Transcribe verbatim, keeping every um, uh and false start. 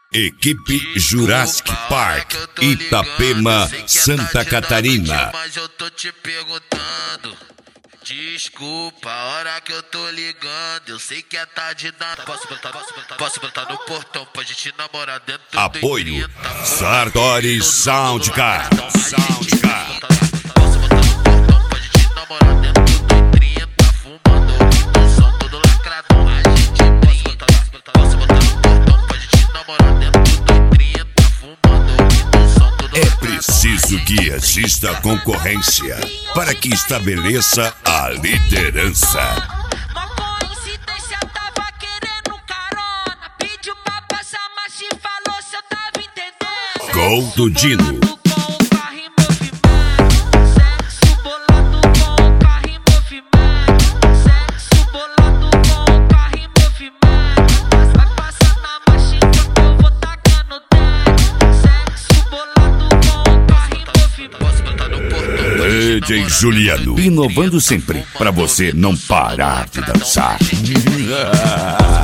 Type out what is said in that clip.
Equipe Jurassic Park, Itapema, Santa Catarina. Mas eu tô te perguntando. Desculpa a hora que eu tô ligando. Eu sei que é tarde da... Posso botar, posso botar, posso botar no portão pra gente namorar dentro do Apoio Sartori Soundcar. Soundcar. Posso botar no portão pra gente namorar dentro do trinta, fumando o som todo lacradão. A gente brinca. Posso botar no portão pra gente namorar dentro do trinta, fumando o som todo lacradão. É preciso que exista concorrência para que estabeleça a liderança. Uma coincidência, tava querendo carona. Pediu pra passar, mas te falou se eu tava entendendo. Gol do Dino. Com o carro em movimento. Sexo bolado com o carro em movimento. Sexo bolado com o carro em movimento. Vai passar na marchinha que eu vou tacando dentro. Sexo bolado com o carro em movimento. Posso botar no portão pra gente D J namorar Juliano, dentro do inovando trinta, sempre fumando para você o não som todo parar de lacradão. dançar. A gente brinca.